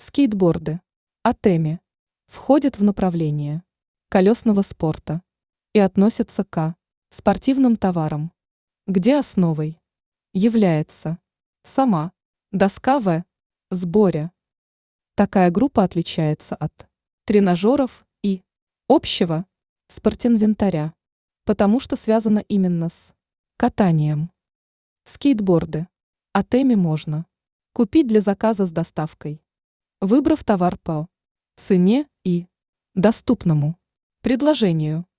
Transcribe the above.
Скейтборды Атеми входят в направление колесного спорта и относятся к спортивным товарам, где основой является сама доска в сборе. Такая группа отличается от тренажеров и общего спортинвентаря, потому что связана именно с катанием. Скейтборды Атеми можно купить для заказа с доставкой, выбрав товар по цене и доступному предложению.